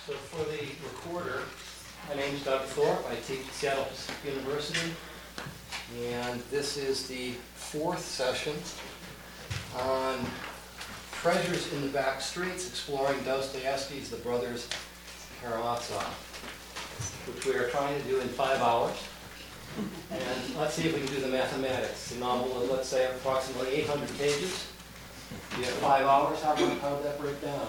So for the recorder, my name is Doug Thorpe. I teach at Seattle Pacific University. And this is the fourth session on Treasures in the Back Streets, exploring Dostoevsky's The Brothers Karamazov, which we are trying to do in 5 hours. And let's see if we can do the mathematics. The novel is, let's say, approximately 800 pages. You have 5 hours. How would that break down?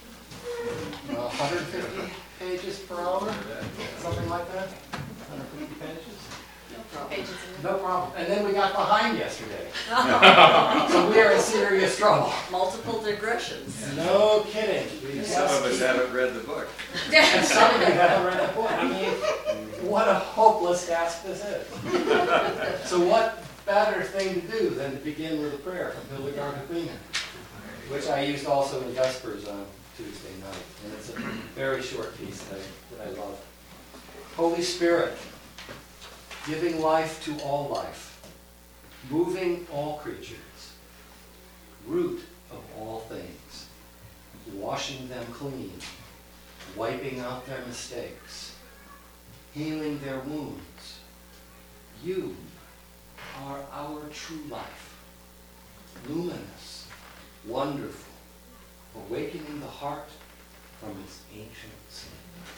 150 pages per hour? Something like that? 150 pages? No problem. And then we got behind yesterday. So we are in serious trouble. Multiple digressions. No kidding. Some of us haven't read the book. And some of you haven't read the book. I mean, what a hopeless task this is. So what better thing to do than to begin with a prayer from Hildegard of Bingen, which I used also in Vespers on Tuesday night. And it's a very short piece that I love. Holy Spirit, giving life to all life, moving all creatures, root of all things, washing them clean, wiping out their mistakes, healing their wounds. You are our true life, luminous, wonderful, awakening the heart from its ancient sleep.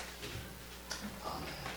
Amen.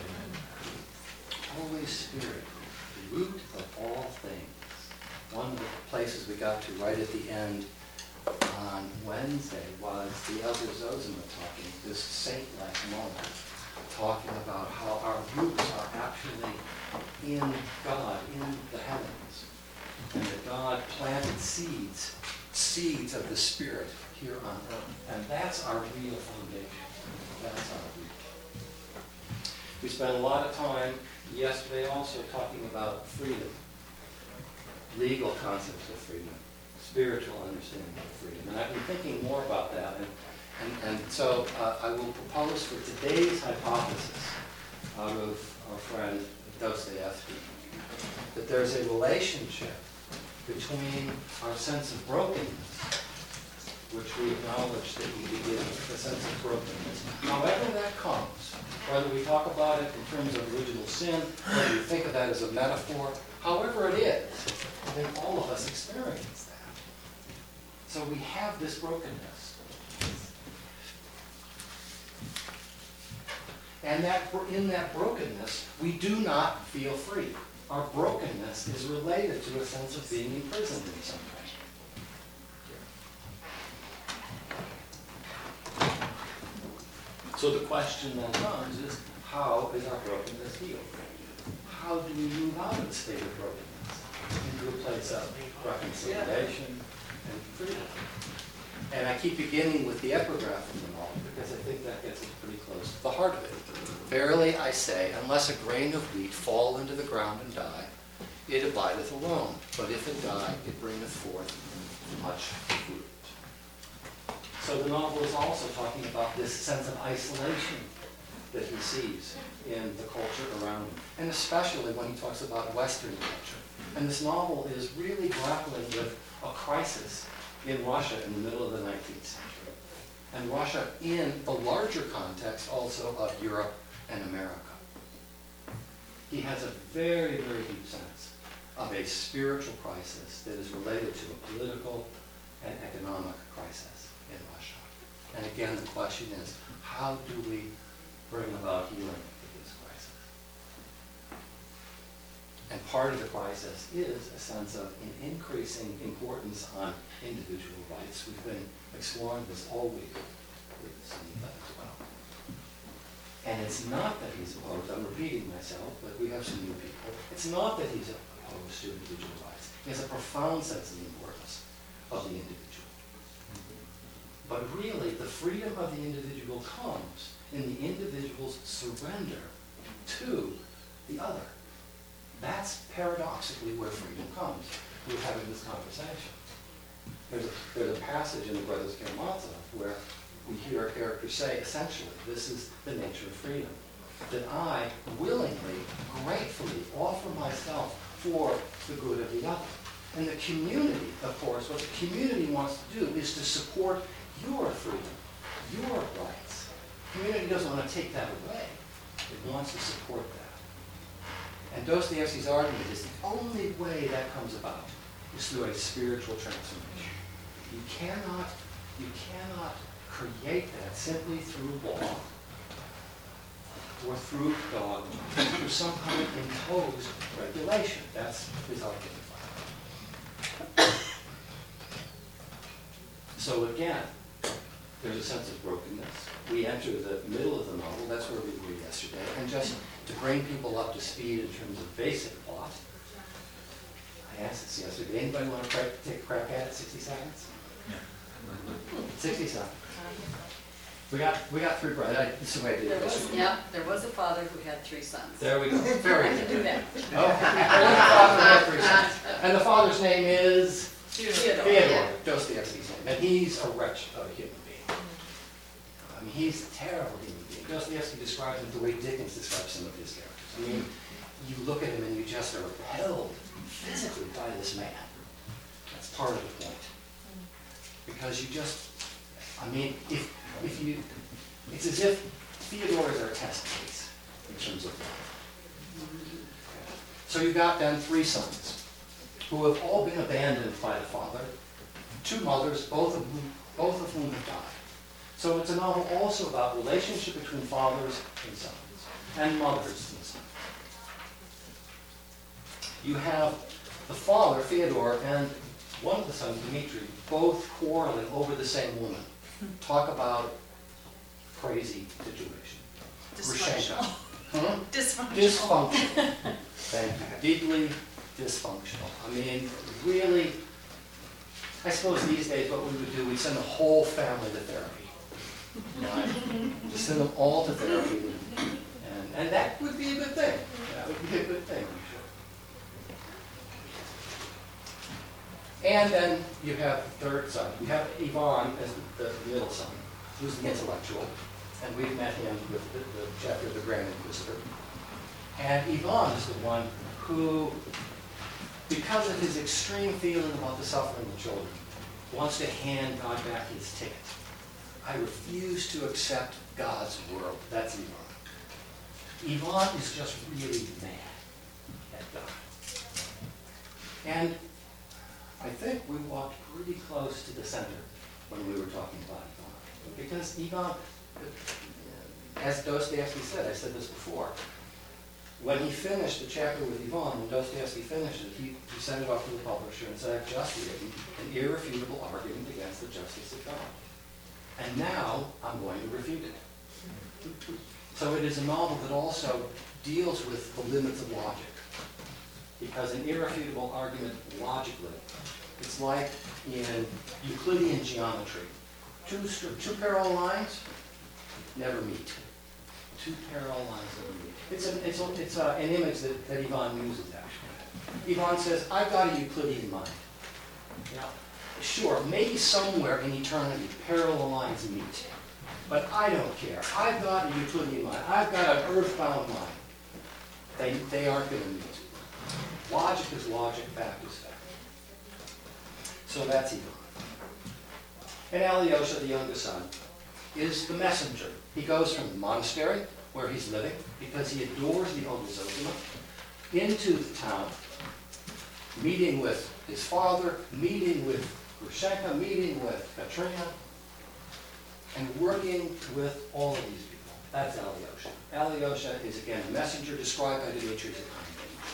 Holy Spirit, root of all things. One of the places we got to right at the end on Wednesday was the Elder Zosima talking, this saint-like moment, talking about how our roots are actually in God, in the heavens, and that God planted seeds of the Spirit here on earth. And that's our real foundation. That's our root. We spent a lot of time yesterday also talking about freedom, legal concepts of freedom, spiritual understanding of freedom. And I've been thinking more about that. And so I will propose for today's hypothesis out of our friend Dostoevsky that there's a relationship between our sense of brokenness, which we acknowledge that we begin with a sense of brokenness, however that comes, whether we talk about it in terms of original sin, whether we think of that as a metaphor, however it is, I think all of us experience that. So we have this brokenness. And in that brokenness, we do not feel free. Our brokenness is related to a sense of being imprisoned in some way. So the question then comes is, how is our brokenness healed? How do we move out of the state of brokenness into a place of reconciliation and freedom? And I keep beginning with the epigraph of the novel because I think that gets us pretty close to the heart of it. Verily I say, unless a grain of wheat fall into the ground and die, it abideth alone. But if it die, it bringeth forth much fruit. So the novel is also talking about this sense of isolation that he sees in the culture around him, and especially when he talks about Western culture. And this novel is really grappling with a crisis in Russia in the middle of the 19th century, and Russia in the larger context also of Europe and America. He has a very, very deep sense of a spiritual crisis that is related to a political and economic crisis in Russia. And again, the question is, how do we bring about healing for this crisis? And part of the crisis is a sense of an increasing importance on individual rights. We've been exploring this all week with Sunita as well. And it's not that he's opposed, I'm repeating myself, but we have some new people. It's not that he's opposed to individual rights. He has a profound sense of the importance of the individual. But really, the freedom of the individual comes in the individual's surrender to the other. That's paradoxically where freedom comes. We're having this conversation. There's a passage in The Brothers Karamazov where we hear a character say, essentially, this is the nature of freedom. That I willingly, gratefully offer myself for the good of the other. And the community, of course, what the community wants to do is to support your freedom, your rights, community doesn't want to take that away. It wants to support that. And Dostoevsky's argument is the only way that comes about is through a spiritual transformation. You cannot create that simply through law or through dogma, through some kind of imposed regulation. That's his argument. So again, there's a sense of brokenness. We enter the middle of the novel, that's where we were yesterday, and just to bring people up to speed in terms of basic plot, I asked this yesterday, anybody want to take a crack at it, 60 seconds? Yeah. 60 seconds. We got 3 brothers. This is the way I did it yesterday. There was a father who had 3 sons. There we go. Very I can do good. that. Okay. There was a father who had 3 sons. And the father's name is Theodore. Theodore, Dostoevsky's name. And he's a wretch of a human being. I mean, he's a terrible human being. Dostoevsky describes him the way Dickens describes some of his characters. I mean, you look at him and you just are repelled physically by this man. That's part of the point. Because you just, I mean, if you, it's as if Theodore is our test case in terms of life. So you got then 3 sons who have all been abandoned by the father, 2 mothers, both of whom have died. So it's a novel also about relationship between fathers and sons, and mothers and sons. You have the father, Theodore, and one of the sons, Dmitri, both quarreling over the same woman. Talk about crazy situation. Dysfunctional. Huh? Dysfunctional. Dysfunctional. Thank you. Deeply dysfunctional. I mean, really, I suppose these days what we would do, we'd send the whole family to therapy. Right? Just send them all to therapy. And that would be a good thing. That would be a good thing, I'm sure. And then you have the 3rd son. You have Ivan as the middle son, who's the intellectual. And we've met him with the chapter of the Grand Inquisitor. And Ivan is the one who, because of his extreme feeling about the suffering of children, wants to hand God back his ticket. I refuse to accept God's world. That's Ivan. Ivan is just really mad at God. And I think we walked pretty close to the center when we were talking about Ivan. Because Ivan, as Dostoevsky said, I said this before, when he finished the chapter with Ivan, when Dostoevsky finished it, he sent it off to the publisher and said, I've just written an irrefutable argument against the justice of God. And now I'm going to refute it. So it is a novel that also deals with the limits of logic. Because an irrefutable argument logically, it's like in Euclidean geometry. 2 parallel lines never meet. 2 parallel lines never meet. It's an image that Ivan uses, actually. Ivan says, I've got a Euclidean mind. Now, sure, maybe somewhere in eternity parallel lines meet. But I don't care. I've got a Euclidean mind. I've got an earthbound mind. They aren't going to meet. Logic is logic, fact is fact. So that's Ivan. And Alyosha, the youngest son, is the messenger. He goes from the monastery, where he's living, because he adores the Olga Zosima, into the town, meeting with his father, meeting with Grushenka, meeting with Katrina, and working with all of these people. That's Alyosha. Alyosha is, again, a messenger described by Dmitri as a kind of angel.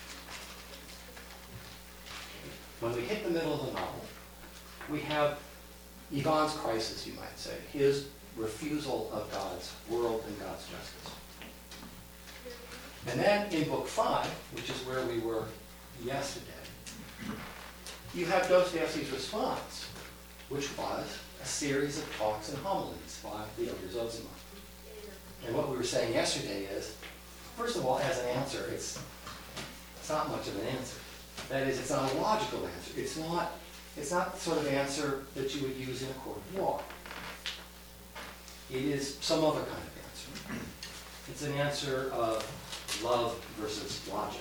When we hit the middle of the novel, we have Ivan's crisis, you might say, his refusal of God's world and God's justice. And then in book 5, which is where we were yesterday, you have Dostoevsky's response, which was a series of talks and homilies by the elder Zosima. And what we were saying yesterday is, first of all, as an answer, it's not much of an answer. That is, it's not a logical answer. It's not the sort of answer that you would use in a court of law. It is some other kind of answer. It's an answer of love versus logic.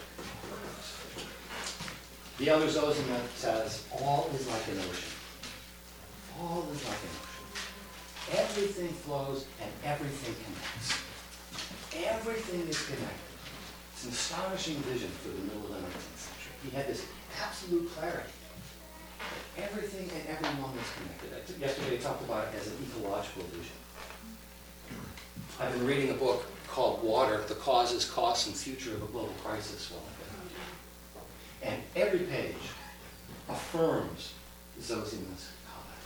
The elder Zosima says, all is like an ocean. All is like an ocean. everything flows and everything connects. Everything is connected. It's an astonishing vision for the middle of the 19th century. He had this absolute clarity. Everything and everyone was connected. Yesterday I talked about it as an ecological vision. I've been reading a book called Water, The Causes, Costs, and Future of a Global Crisis while I've been out. And every page affirms Zosima's comment.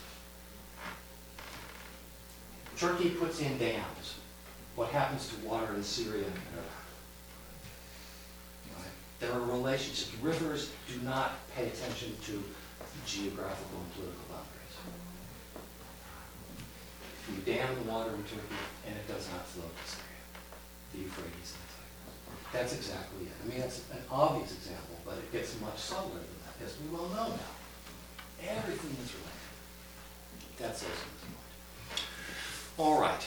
Turkey puts in dams. What happens to water in Syria and Iraq? Right? There are relationships. Rivers do not pay attention to geographical and political boundaries. You dam the water in Turkey, and it does not flow to Syria, the Euphrates and the Tigris. That's exactly it. I mean, that's an obvious example, but it gets much subtler than that, as we well know now. Everything is related. That's Zosima's point. All right.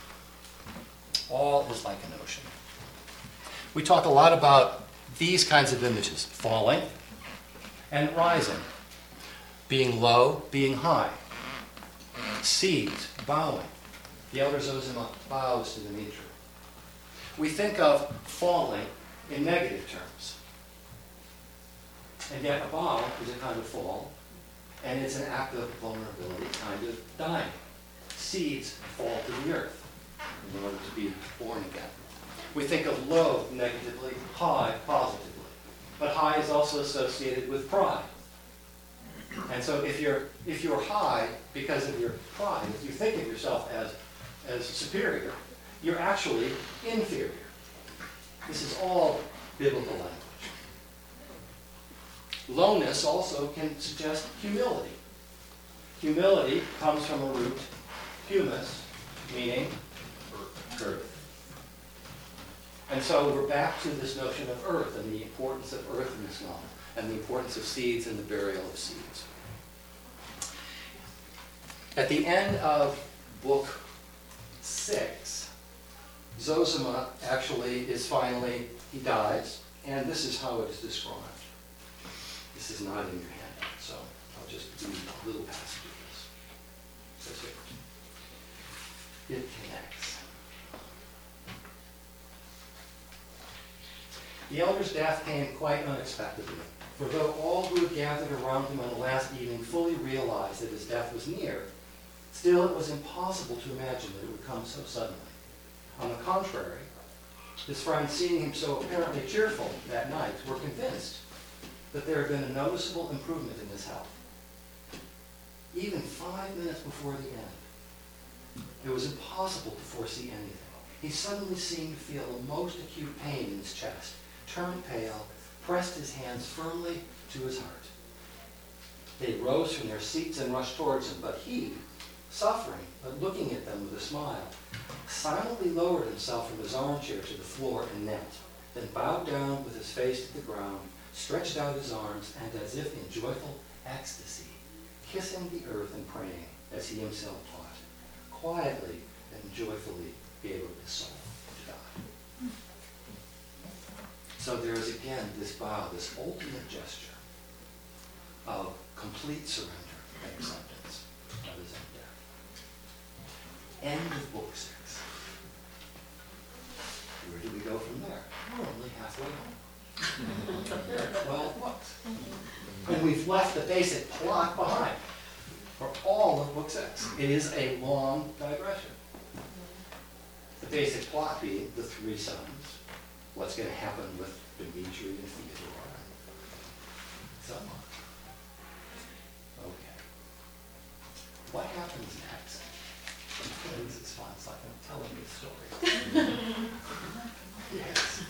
All is like an ocean. We talk a lot about these kinds of images, falling and rising, being low, being high, seeds, bowing. The elder Zosima bows to the Mitra. We think of falling in negative terms. And yet a bow is a kind of fall, and it's an act of vulnerability, kind of dying. Seeds fall to the earth in order to be born again. We think of low negatively, high positively. But high is also associated with pride. And so if you're high because of your pride, if you think of yourself as superior, you're actually inferior. This is all biblical language. Lowness also can suggest humility. Humility comes from a root, humus, meaning earth. And so we're back to this notion of earth and the importance of earth in this novel, and the importance of seeds and the burial of seeds. At the end of book 6, Zosima actually is finally, he dies, and this is how it is described. This is not in your handout, so I'll just read a little passage of this. It connects. The elder's death came quite unexpectedly, for though all who had gathered around him on the last evening fully realized that his death was near, still it was impossible to imagine that it would come so suddenly. On the contrary, his friends, seeing him so apparently cheerful that night, were convinced that there had been a noticeable improvement in his health. Even 5 minutes before the end, it was impossible to foresee anything. He suddenly seemed to feel a most acute pain in his chest, turned pale, pressed his hands firmly to his heart. They rose from their seats and rushed towards him, but he, suffering, but looking at them with a smile, silently lowered himself from his armchair to the floor and knelt, then bowed down with his face to the ground, stretched out his arms, and as if in joyful ecstasy, kissing the earth and praying, as he himself taught, quietly and joyfully gave up his soul to God. So there is again this bow, this ultimate gesture of complete surrender and acceptance of his own death. End of book 6. Where do we go from there? We're only halfway home. There are 12 books. And we've left the basic plot behind for all of book 6. It is a long digression. The basic plot being the 3 sons, what's going to happen with Dimitri and Theodora, and so on. Okay. What happens next? This is fun. It's like I'm telling you a story. Yes.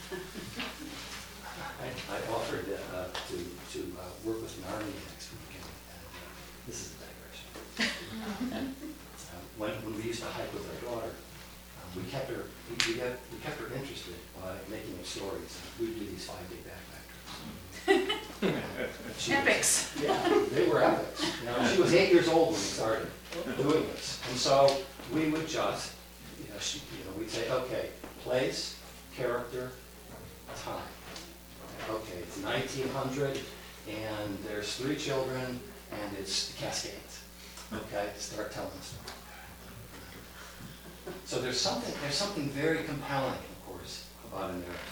I offered to work with Narnia next week, and this is a digression. When we used to hike with our daughter, we kept her interested by making up stories. We'd do these 5-day backpack trips. Epics. Yeah, they were epics. You know, she was 8 years old when we started doing this, and so we would just, we'd say, okay, place, character, time. Okay, it's 1900, and there's 3 children, and it's the Cascades. Okay, start telling the story. So there's something very compelling, of course, about a narrative.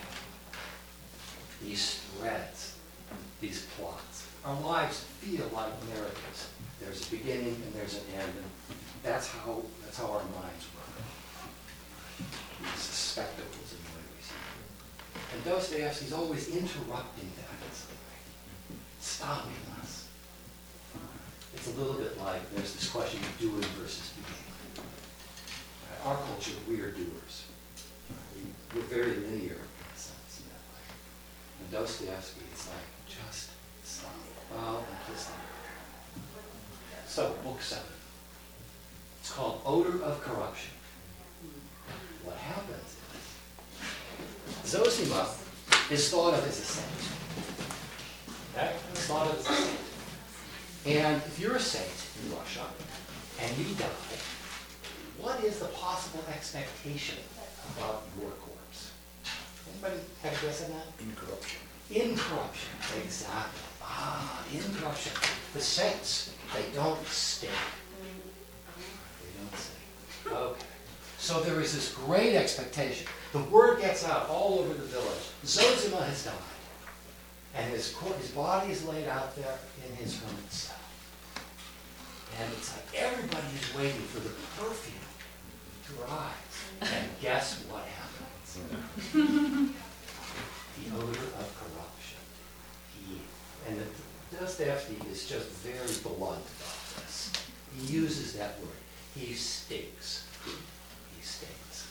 These threads, these plots. Our lives feel like narratives. There's a beginning and there's an end, and that's how our minds work. We suspect it was in the way we see it. And Dostoevsky's always interrupting that in some way, stopping us. It's a little bit like there's this question of doing versus being. Our culture, we are doers. We're very linear in a sense, in that way. And Dostoevsky, it's like, just stop. Well, just stop. So, book 7. It's called Odor of Corruption. What happens is, Zosima is thought of as a saint. Okay? It's thought of as a saint. And if you're a saint in Russia, and you die, what is the possible expectation about your corpse? Anybody have a guess on that? Incorruption. Incorruption, exactly. Incorruption. The saints, they don't stink. They don't stink. Okay. So there is this great expectation. The word gets out all over the village. Zosima has died. And his body is laid out there in his hermit cell. And it's like everybody is waiting for the perfume to rise. And guess what happens? The odor of corruption. And Dostoevsky is just very blunt about this. He uses that word. He stinks. He stinks.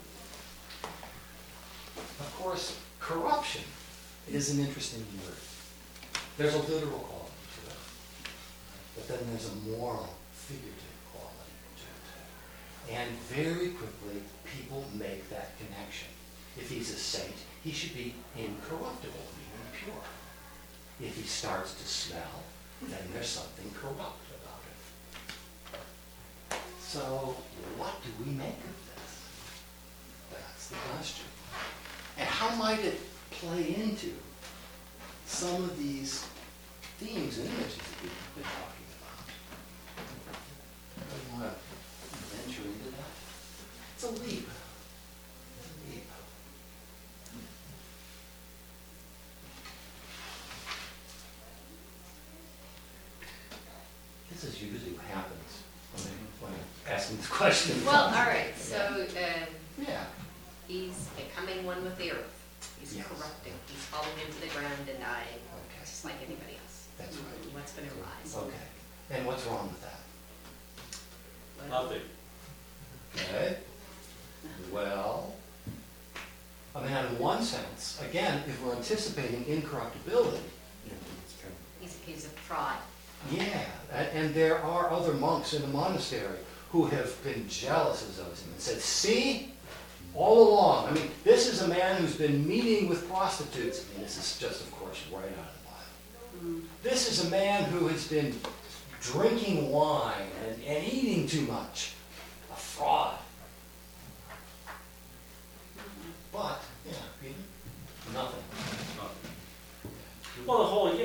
Of course, corruption is an interesting word. There's a literal quality to it. But then there's a moral, figurative quality to it. And very quickly, people make that connection. If he's a saint, he should be incorruptible, meaning pure. If he starts to smell, then there's something corrupt about it. So, what do we make of this? That's the question. And how might it play into some of these themes and images that we've been talking about? Anybody want to venture into that? It's a leap. It's a leap. This is usually what happens when I'm asking this question. Well, all right, so Yeah. he's becoming one with the earth. He's Yes. corrupting. He's falling into the ground and dying, Okay. just like anybody else. That's right. What's going to rise? Okay. And what's wrong with that? Nothing. Okay. Well, I mean, in one sense, again, if we're anticipating incorruptibility, He's a fraud. yeah, and there are other monks in the monastery who have been jealous of Zosima and said, see, all along, I mean, this is a man who's been meeting with prostitutes. I mean, this is just, of course, right out of the Bible. This is a man who has been drinking wine and eating too much. A fraud. But, yeah, Peter, nothing. Well,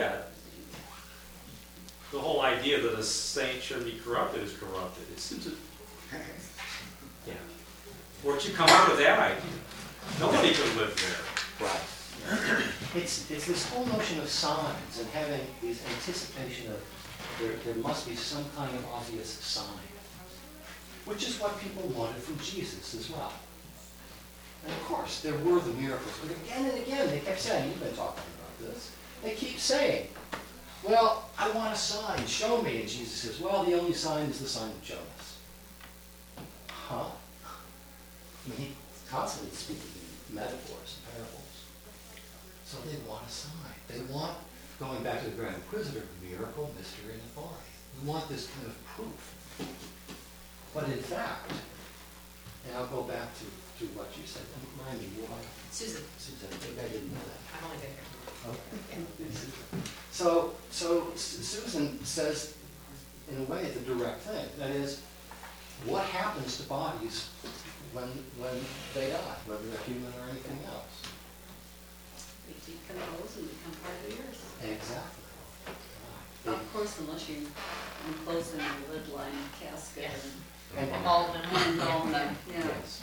the whole idea that a saint shouldn't be corrupted is corrupted. It seems that, Yeah. where'd you come up with that idea? Nobody could live there. Right. It's this whole notion of signs and having this anticipation of there must be some kind of obvious sign, which is what people wanted from Jesus as well. And of course, there were the miracles, but again and again, they kept saying, you've been talking about this, they keep saying, well, I want a sign, show me. And Jesus says, well, the only sign is the sign of Jonas. Huh? I mean, he's constantly speaking in metaphors and parables. So they want a sign. They want, going back to the Grand Inquisitor, miracle, mystery, and authority. We want this kind of proof. But in fact, and I'll go back to what you said. Remind me, why? Susan, Susan, I think I didn't know that. I've only been here. Okay. So Susan says, in a way, the direct thing. That is, what happens to bodies when they die, whether they're human or anything else? They decompose and become part of the earth. Exactly. Of course, unless you enclose them in a lid-lined casket Yes. and And All of them. all them, yeah. yes.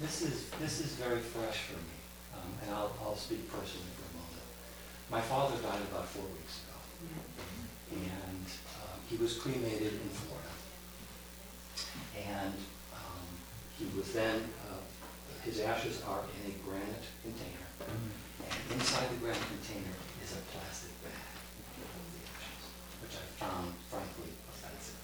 this is very fresh for me, and I'll speak personally for a moment. My father died about 4 weeks ago, and he was cremated in Florida. And he was then, his ashes are in a granite container, and inside the granite container is a plastic bag of the ashes, which I found frankly offensive.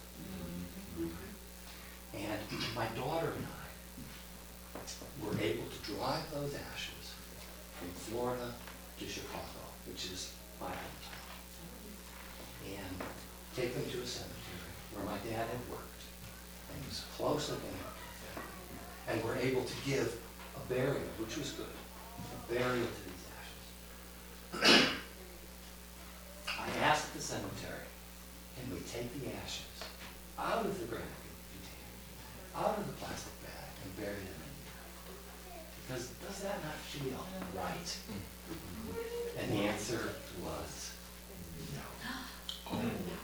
And my daughter and I were able to drive those ashes from Florida to Chicago, which is my hometown, and take them to a cemetery where my dad had worked, and was closely connected with them, and were able to give a burial, which was good, a burial to these ashes. I asked the cemetery, can we take the ashes out of the granite container, out of the plastic bag, and bury them in here? Because does that not feel right? And the answer was no.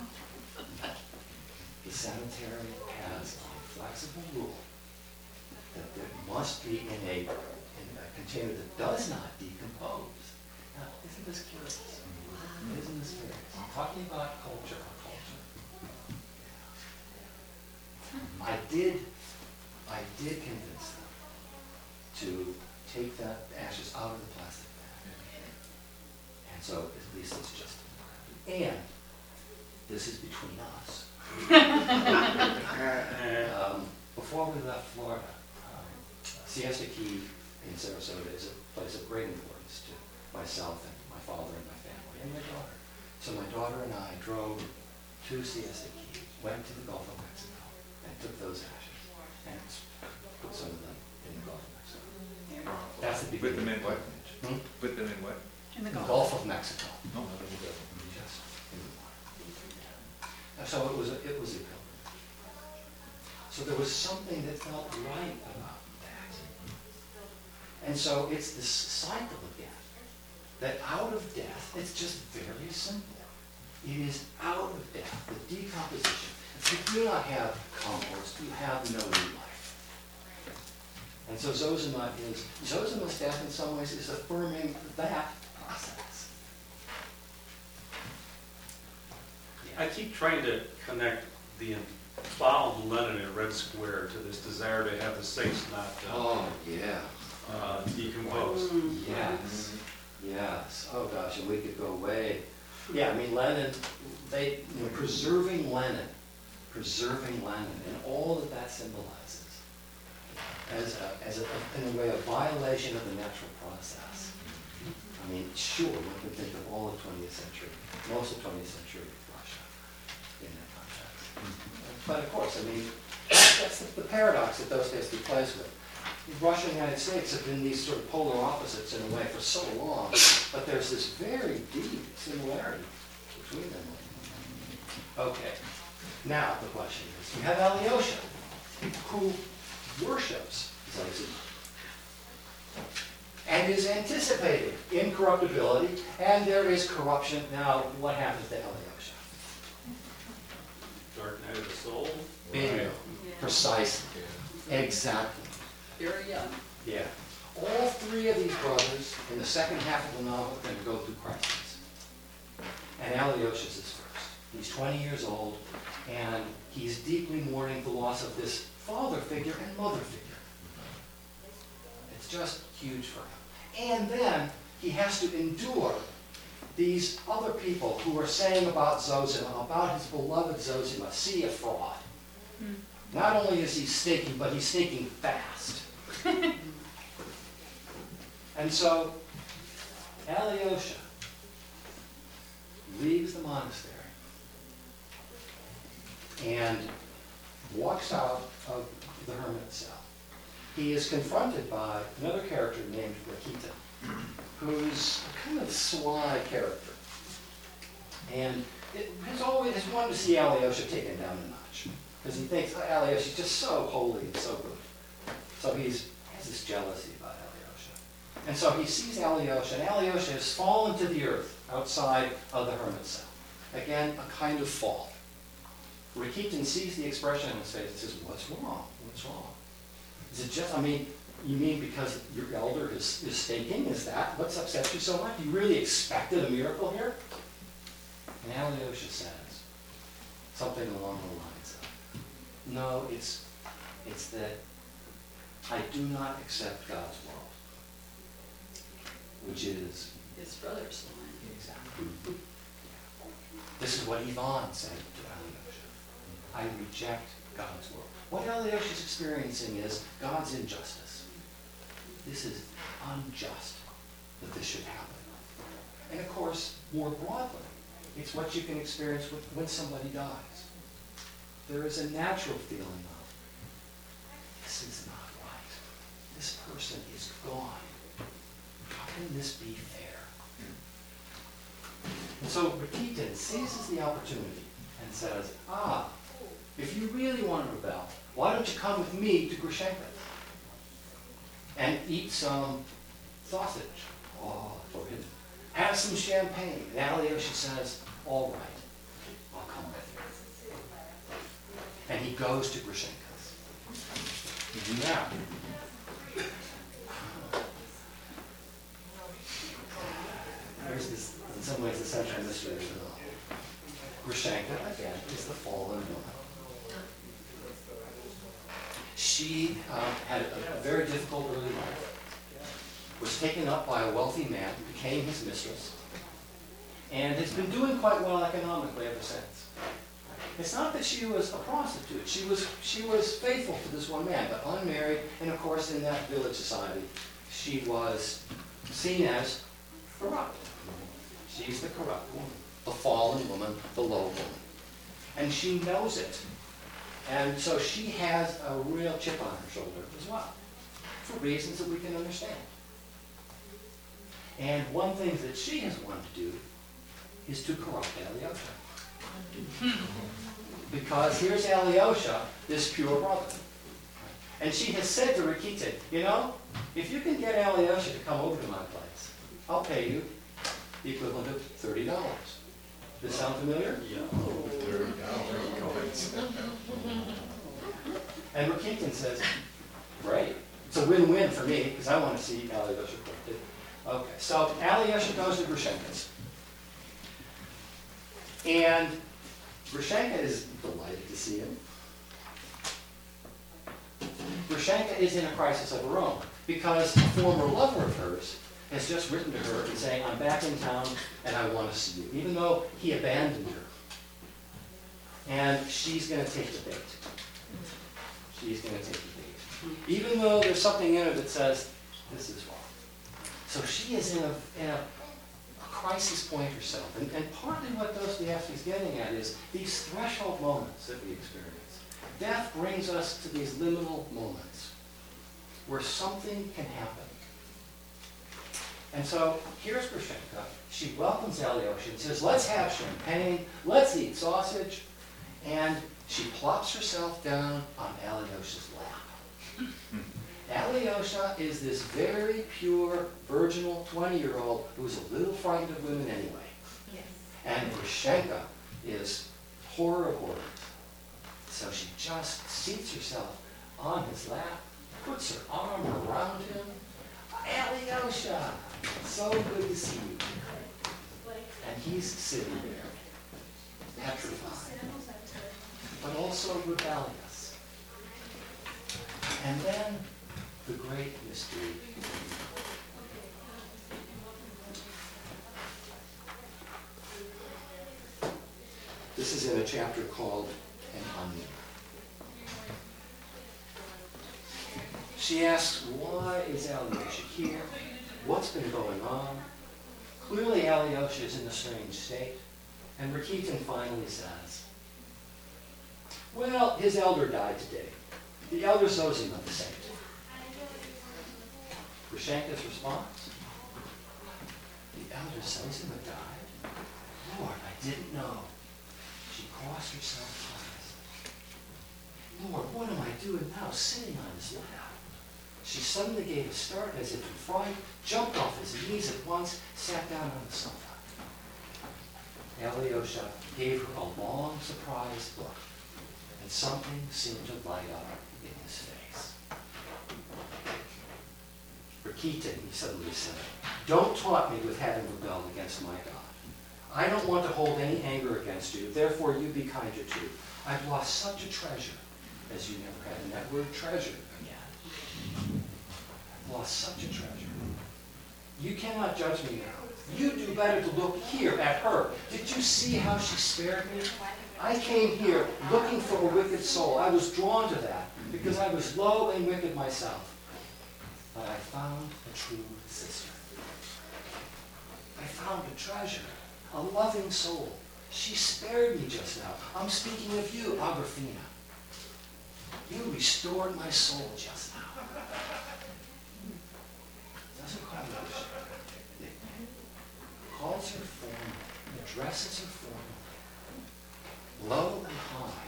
The cemetery has a flexible rule that there must be in a container that does not decompose. Now, isn't this curious? Isn't this curious? I'm talking about culture. I did convince them to take the ashes out of the plastic bag. And so at least it's just, and this is between us. Before we left Florida, Siesta Key in Sarasota is a place of great importance to myself and my father and my family and my daughter. So my daughter and I drove to Siesta Key, went to the Gulf of Mexico, and took those ashes and put some of them in the Gulf of Mexico. That's the Put beginning. them in what? Hmm? Put them in what? In the The Gulf. Gulf of Mexico. No. Just in the water. And so it was a pilgrimage. So there was something that felt right about that. And so it's this cycle again, that out of death, it's just very simple. It is out of death, the decomposition. If you do not have compost, you have no new life. And so Zozima's death in some ways is affirming that process. I keep trying to connect the foul Lenin in Red Square to this desire to have the saints not Oh, yeah. decompose. Yes. Yes. Oh, gosh, and we could go way. Yeah, I mean, Lenin, preserving Lenin, and all that that symbolizes in a way, a violation of the natural process. I mean, sure, one can think of all of 20th century, most of 20th century Russia in that context. But of course, I mean, that's the paradox that Dostoevsky plays with. Russia and the United States have been these sort of polar opposites in a way for so long, but there's this very deep similarity between them. Okay, now the question is, you have Alyosha, who worships Zosima, and is anticipating incorruptibility, and there is corruption. Now, what happens to Alyosha? Dark night of the soul. Bingo. Yeah. Precisely. Exactly. Very young. Yeah. All three of these brothers in the second half of the novel are going to go through crises. And Alyosha's is first. He's 20 years old, and he's deeply mourning the loss of this father figure and mother figure. It's just huge for him. And then he has to endure these other people who are saying about Zosima, about his beloved Zosima, see a fraud. Not only is he sneaking, but he's sneaking fast. And so Alyosha leaves the monastery and walks out of the hermit cell. He is confronted by another character named Rakita, who's a kind of sly character. And has always wanted to see Alyosha taken down a notch, because he thinks Alyosha's just so holy and so good. So he has this jealousy about Alyosha. And so he sees Alyosha, and Alyosha has fallen to the earth outside of the hermit cell. Again, a kind of fall. Rakitin sees the expression on his face and says, what's wrong? What's wrong? Is it just, I mean, You mean because your elder is stinking? Is that what's upset you so much? You really expected a miracle here? And Alyosha says something along the lines of, no, it's that I do not accept God's world, which is His brother's line. exactly. This is what Yvonne said to Alyosha. I reject God's world. What Alyosha's experiencing is God's injustice. This is unjust that this should happen. And of course, more broadly, it's what you can experience when somebody dies. There is a natural feeling of, this is not right. This person is gone. How can this be fair? And so Rakitin seizes the opportunity and says, if you really want to rebel, why don't you come with me to Grushenka's and eat some sausage? Oh, forbidden. Have some champagne. And Alyosha says, all right, I'll come with you. And he goes to Grushenka's. Now, there's this, in some ways, the central mystery of it all. Grushenka, again, is the fallen woman. She had a very difficult early life, was taken up by a wealthy man, became his mistress, and has been doing quite well economically ever since. It's not that she was a prostitute. She was faithful to this one man, but unmarried, and of course in that village society, she was seen as corrupt. She's the corrupt woman, the fallen woman, the low woman. And she knows it. And so she has a real chip on her shoulder as well, for reasons that we can understand. And one thing that she has wanted to do is to corrupt Alyosha. Because here's Alyosha, this pure brother. And she has said to Rakitin, if you can get Alyosha to come over to my place, I'll pay you the equivalent of $30. Does this sound familiar? Yeah. There we go. And Rakitin says, great. It's a win-win for me, because I want to see Alyosha corrupted. Okay, so Alyosha goes to Grushenka's. And Grushenka is delighted to see him. Grushenka is in a crisis of her own, because a former lover of hers has just written to her and saying, I'm back in town and I want to see you, even though he abandoned her. And she's going to take the bait. She's going to take the bait. Even though there's something in her that says, this is wrong. So she is in a crisis point herself. And partly what Dostoevsky's getting at is these threshold moments that we experience. Death brings us to these liminal moments where something can happen. And so here's Grushenka. She welcomes Alyosha and says, let's have champagne, let's eat sausage. And she plops herself down on Alyosha's lap. Alyosha is this very pure, virginal 20-year-old who's a little frightened of women anyway. Yes. And Grushenka is horror of horrors. So she just seats herself on his lap, puts her arm around him. Alyosha, so good to see you. And he's sitting there, petrified, but also rebellious. And then the great mystery. This is in a chapter called An Onion. She asks, why is Alyosha here? What's been going on? Clearly Alyosha is in a strange state. And Rakitin finally says, well, his elder died today. The elder Zosima, the saint. Grushenka's response, the elder Zosima died? Lord, I didn't know. She crossed herself honest. Lord, what am I doing now, sitting on his lap? She suddenly gave a start as if in fright, jumped off his knees at once, sat down on the sofa. Alyosha gave her a long, surprised look, and something seemed to light up in his face. Rakitin, he suddenly said, don't taunt me with having rebelled against my God. I don't want to hold any anger against you, therefore you be kinder too. I've lost such a treasure as you never had. And that word treasure again. I've lost such a treasure. You cannot judge me now. You do better to look here at her. Did you see how she spared me? I came here looking for a wicked soul. I was drawn to that because I was low and wicked myself. But I found a true sister. I found a treasure, a loving soul. She spared me just now. I'm speaking of you, Agrafina. You restored my soul just now. Doesn't call her it calls her formal, addresses her formal, low and high.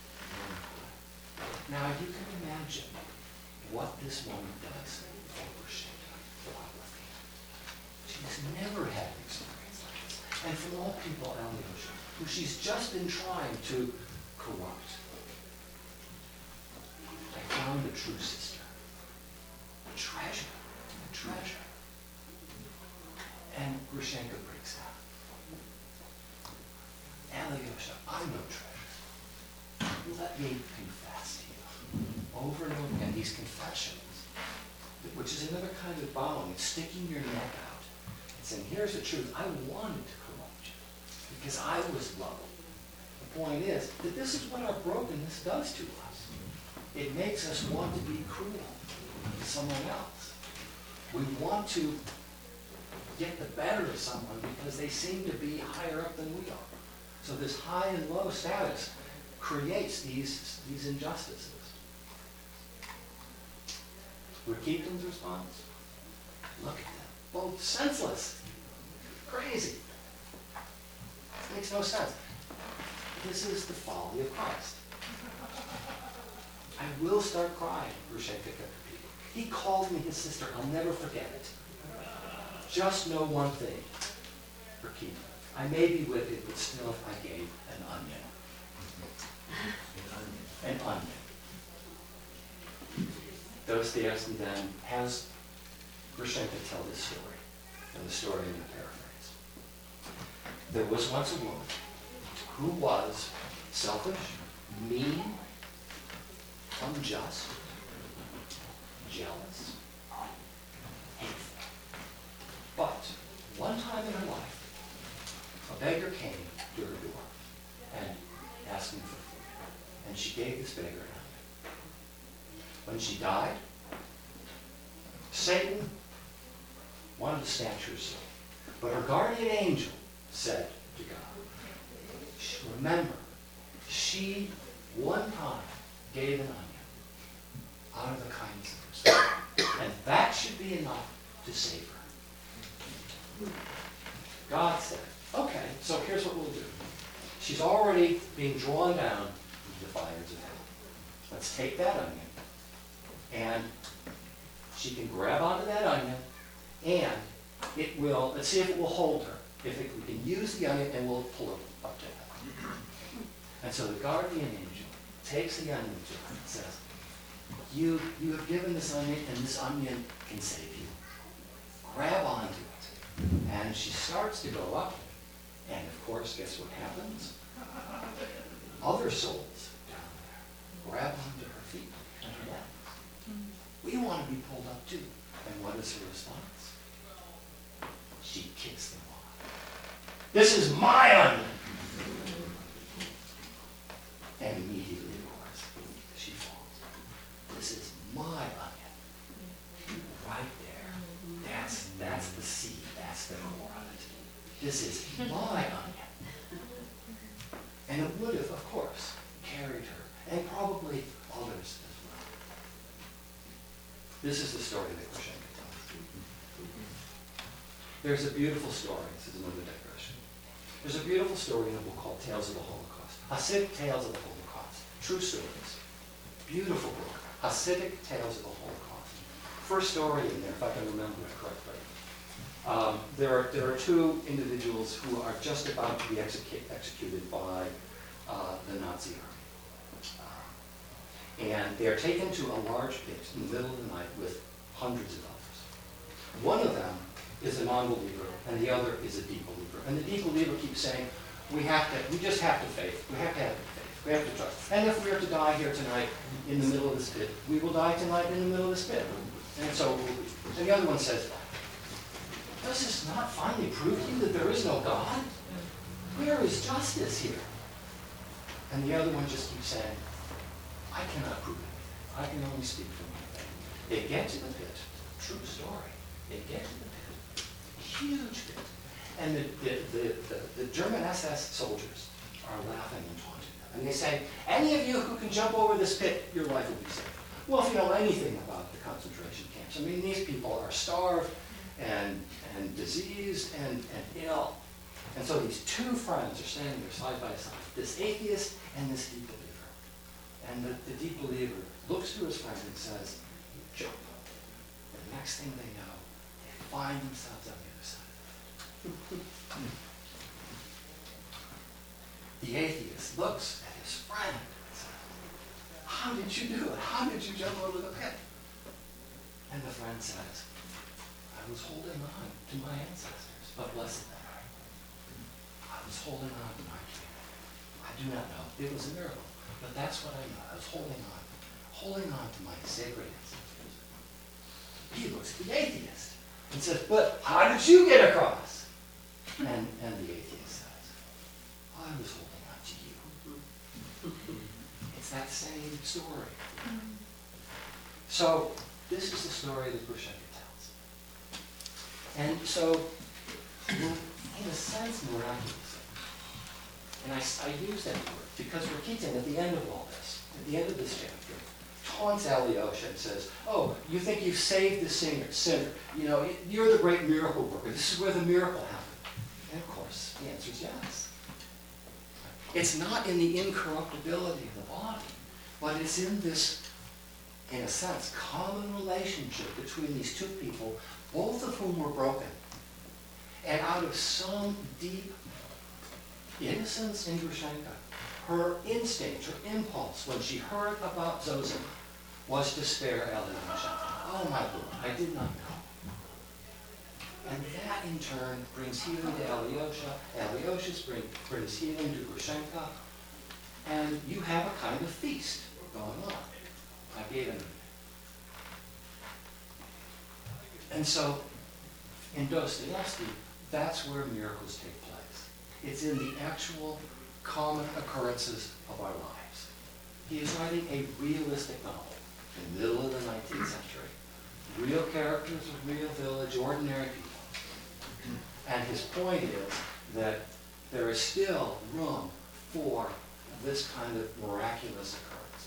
Now you can imagine what this woman does for Grushenka, for Agrafina. She's never had an experience like this. And from all people, Alyosha, who she's just been trying to corrupt. I found a true sister. A treasure. A treasure. And Grushenka breaks down. Alyosha, I'm no treasure. Let me confess to you. Over and over again, these confessions, which is another kind of bowing, it's sticking your neck out and saying, here's the truth. I wanted to corrupt you because I was low. The point is that this is what our brokenness does to us. It makes us want to be cruel to someone else. We want to get the better of someone because they seem to be higher up than we are. So this high and low status creates these injustices. Rakitin's response? Look at them. Both senseless. Crazy. It makes no sense. This is the folly of Christ. I will start crying, Grushenka kept repeating. He called me his sister. I'll never forget it. Just know one thing, Rakitin. I may be wicked, but still I gave an onion. An onion. Dostoevsky then has Grushenka tell this story, and the story I'm going to paraphrase. There was once a woman who was selfish, mean, unjust, jealous, hateful. But one time in her life, a beggar came to her door and asking for food, and she gave this beggar an onion. When she died, Satan wanted to snatch her soul. But her guardian angel said to God, remember, she one time gave an onion out of the kindness of her soul. And that should be enough to save her. God said, okay, so here's what we'll do. She's already being drawn down into the fires of hell. Let's take that onion. And she can grab onto that onion, and it will, let's see if it will hold her. We can use the onion, and we'll pull her up to heaven. And so the guardian angel takes the onion to her and says, you have given this onion, and this onion can save you. Grab onto it. And she starts to go up, and of course, guess what happens? Other souls down there grab onto her feet and her legs. We want to be pulled up too. And what is her response? She kicks them off. This is my onion! And immediately, of course, she falls. This is my onion. Right there. That's the seed. That's the core of it. This is my onion. And it would have, of course, carried her, and probably others as well. This is the story that Grushenka tells. There's a beautiful story. This is another digression. There's a beautiful story in a book called Tales of the Holocaust. Hasidic Tales of the Holocaust. True stories. Beautiful book. Hasidic Tales of the Holocaust. First story in there, if I can remember it correctly. There are two individuals who are just about to be executed by the Nazi army. And they are taken to a large pit in the middle of the night with hundreds of others. One of them is a non-believer, and the other is a deep believer. And the deep believer keeps saying, we just have to faith. We have to have faith. We have to trust. And if we are to die here tonight in the middle of this pit, we will die tonight in the middle of this pit. And so, and the other one says, does this not finally prove to you that there is no God? Where is justice here? And the other one just keeps saying, I cannot prove it. I can only speak for me. They get to the pit. True story. They get to the pit. Huge pit. And the German SS soldiers are laughing and taunting them. And they say, any of you who can jump over this pit, your life will be saved. Well, if you know anything about the concentration camps, I mean, these people are starved and diseased and ill. And so these two friends are standing there side by side, this atheist and this deep believer. And the deep believer looks to his friend and says, you jump. And the next thing they know, they find themselves on the other side. The atheist looks at his friend and says, how did you do it? How did you jump over the pit? And the friend says, I was holding on to my ancestors, but blessed them. I was holding on to my king. I do not know. It was a miracle, but that's what I know. I was holding on to my sacred ancestors. He looks at the atheist and says, but how did you get across? And the atheist says, I was holding on to you. It's that same story. So this is the story that Grushenka tells. And so, in a sense, miraculous. And I use that word because Rakitin, at the end of all this, at the end of this chapter, taunts Alyosha and says, oh, you think you've saved the sinner. You know, you're the great miracle worker. This is where the miracle happened. And of course, the answer is yes. It's not in the incorruptibility of the body, but it's in this, in a sense, common relationship between these two people, both of whom were broken. And out of some deep innocence in Grushenka, her instinct, her impulse, when she heard about Zosima, was to spare Alyosha. Oh my Lord, I did not know. And that in turn brings healing to Alyosha. Alyosha brings healing to Grushenka. And you have a kind of feast going on. I gave him. And so, in Dostoevsky, that's where miracles take place. It's in the actual common occurrences of our lives. He is writing a realistic novel in the middle of the 19th century. Real characters, a real village, ordinary people. And his point is that there is still room for this kind of miraculous occurrence.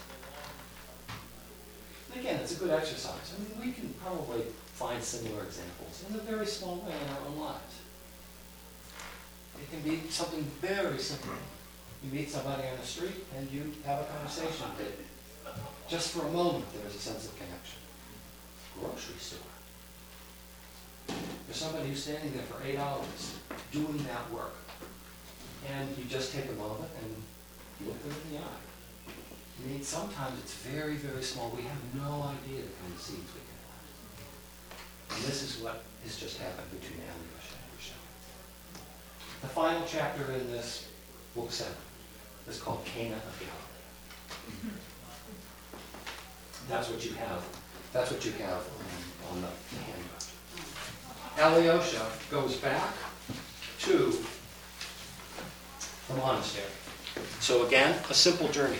And again, it's a good exercise. I mean, we can probably find similar examples in a very small way in our own lives. It can be something very simple. You meet somebody on the street and you have a conversation that just for a moment there's a sense of connection. Grocery store. There's somebody who's standing there for 8 hours doing that work. And you just take a moment and look them in the eye. I mean, sometimes it's very, very small. We have no idea the kind of seeds we can plant. And this is what has just happened between Alyosha and Grushenka. The final chapter in this, book 7, is called Cana of Galilee. That's what you have. That's what you have on the handout. Alyosha goes back to the monastery. So again, a simple journey.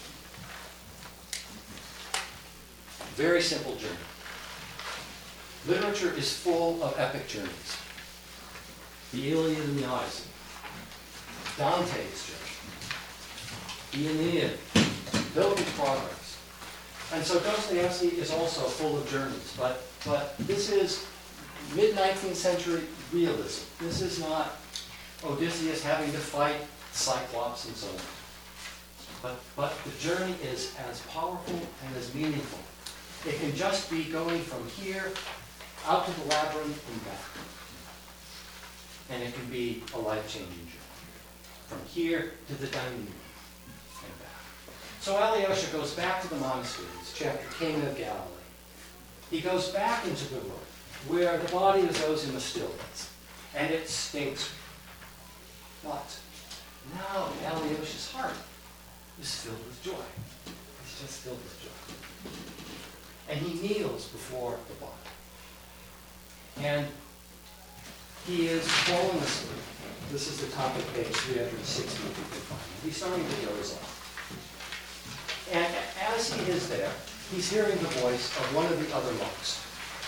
Very simple journey. Literature is full of epic journeys. The Iliad and the Odyssey. Dante's journey. The Aeneid. Pilgrim's Progress. And so Dostoevsky is also full of journeys, but this is mid-19th century realism. This is not Odysseus having to fight Cyclops and so on. But the journey is as powerful and as meaningful. It can just be going from here out to the labyrinth and back. And it can be a life-changing journey. From here to the dining room and back. So Alyosha goes back to the monastery. It's chapter Cana of Galilee. He goes back into the world. where the body of Zosima still is. And it stinks. But now Alyosha's heart is filled with joy. It's just filled with joy. And he kneels before the body. And he is falling asleep. This is the top of page 360 if you can find it. He's starting to doze off. And as he is there, he's hearing the voice of one of the other monks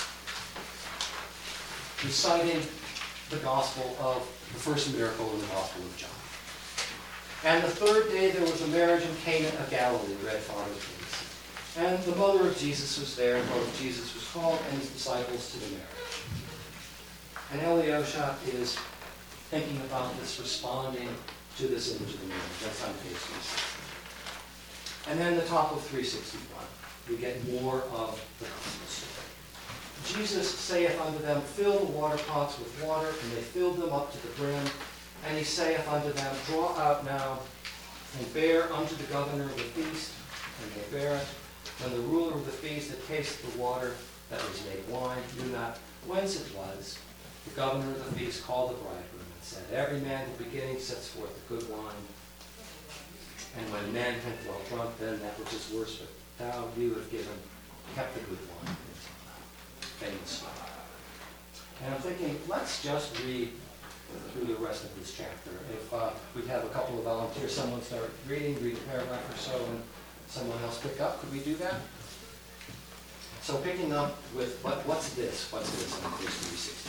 reciting the gospel of the first miracle in the Gospel of John. And the third day there was a marriage in Cana of Galilee, read Father please. And the mother of Jesus was there, and both Jesus was called and his disciples to the marriage. And Alyosha is thinking about this, responding to this image of the marriage. That's on page 360. And then the top of 361, we get more of the gospel story. Jesus saith unto them, fill the water pots with water, and they filled them up to the brim. And he saith unto them, draw out now, and bear unto the governor of the feast. And they bear it. When the ruler of the feast had tasted the water that was made wine, knew not whence it was, the governor of the feast called the bridegroom and said, every man at the beginning sets forth the good wine. And when men had well drunk, then that which is worse, but thou, you have given, kept the good wine. Famous. And I'm thinking, let's just read through the rest of this chapter. If we'd have a couple of volunteers, someone start reading, read a paragraph or so, and someone else pick up. Could we do that? So picking up with, what's this? What's this on page 360?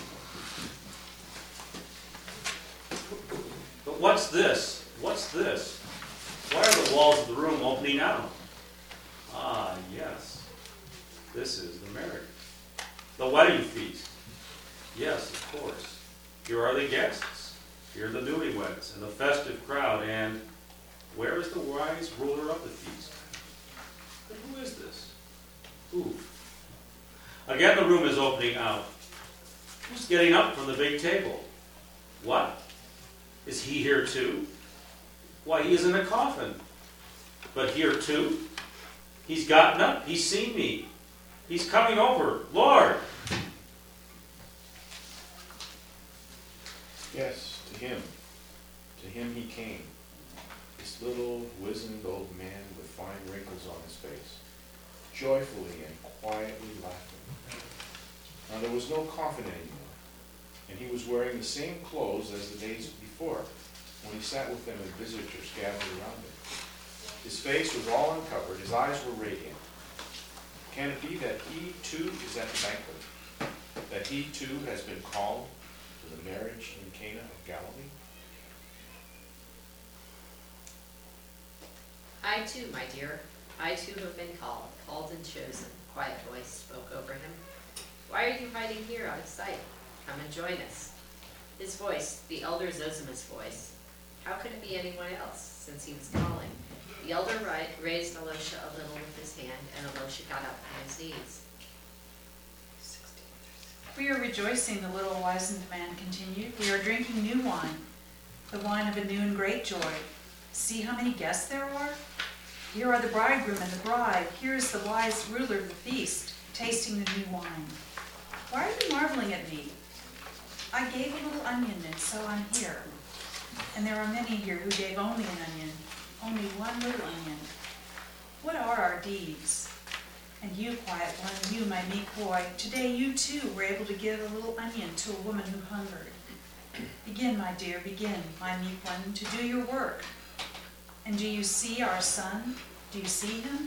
But what's this? What's this? Why are the walls of the room opening out? Ah, yes. This is the marriage. The wedding feast. Yes, of course. Here are the guests. Here are the newlyweds and the festive crowd. And where is the wise ruler of the feast? But who is this? Who? Again, the room is opening out. Who's getting up from the big table? What? Is he here too? Why, he is in a coffin. But here too? He's gotten up. He's seen me. He's coming over. Lord! Yes, to him. To him he came. This little, wizened old man with fine wrinkles on his face, joyfully and quietly laughing. Now there was no coffin anymore, and he was wearing the same clothes as the days before, when he sat with them and visitors gathered around him. His face was all uncovered, his eyes were radiant. Can it be that he too is at the banquet? That he too has been called to the marriage in Cana of Galilee? I too, my dear, I too have been called and chosen. Quiet voice spoke over him. Why are you hiding here out of sight? Come and join us. His voice, the elder Zosima's voice. How could it be anyone else, since he was calling? The elder raised Alyosha a little with his hand, and Alyosha got up on his knees. We are rejoicing, the little wizened man continued. We are drinking new wine, the wine of a new and great joy. See how many guests there are? Here are the bridegroom and the bride. Here is the wise ruler of the feast, tasting the new wine. Why are you marveling at me? I gave a little onion, and so I'm here. And there are many here who gave only an onion, only one little onion. What are our deeds? And you, quiet one, you, my meek boy, today you too were able to give a little onion to a woman who hungered. Begin, my dear, begin, my meek one, to do your work. And do you see our son? Do you see him?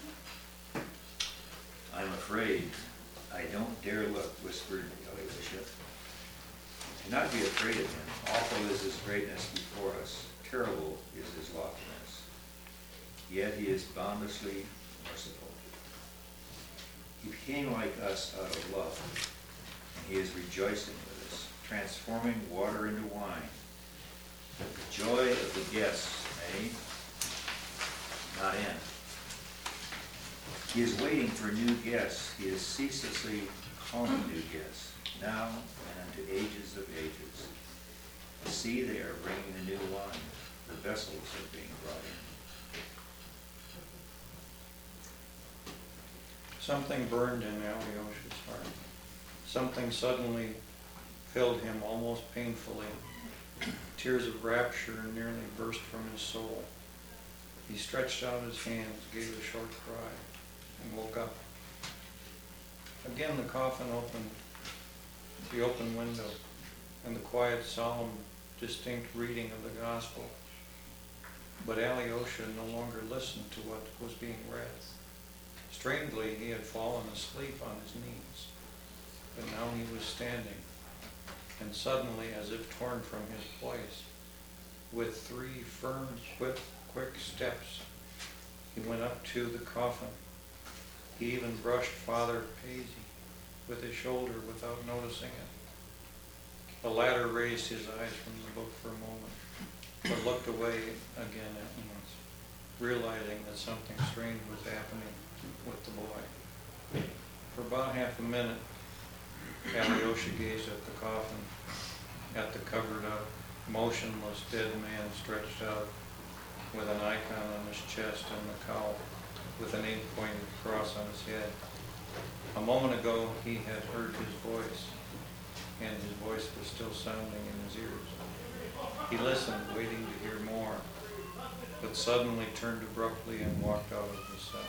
I'm afraid I don't dare look, whispered Alyosha. Do not be afraid of him. Awful is his greatness before us. Terrible is his loftiness. Yet he is boundlessly merciful. He became like us out of love, and he is rejoicing with us, transforming water into wine. The joy of the guests may not end. He is waiting for new guests. He is ceaselessly calling new guests, now and unto ages of ages. See, they are bringing the new wine. The vessels are being brought in. Something burned in Alyosha's heart. Something suddenly filled him almost painfully. Tears of rapture nearly burst from his soul. He stretched out his hands, gave a short cry, and woke up. Again the coffin opened, the open window, and the quiet, solemn, distinct reading of the gospel. But Alyosha no longer listened to what was being read. Strangely, he had fallen asleep on his knees, but now he was standing, and suddenly, as if torn from his place, with 3 firm, quick steps, he went up to the coffin. He even brushed Father Paisy with his shoulder without noticing it. The latter raised his eyes from the book for a moment, but looked away again at once, realizing that something strange was happening with the boy. For about half a minute, Alyosha gazed at the coffin, at the covered-up, motionless dead man stretched out with an icon on his chest and the cowl with an 8-pointed cross on his head. A moment ago, he had heard his voice, and his voice was still sounding in his ears. He listened, waiting to hear more, but suddenly turned abruptly and walked out of the cell.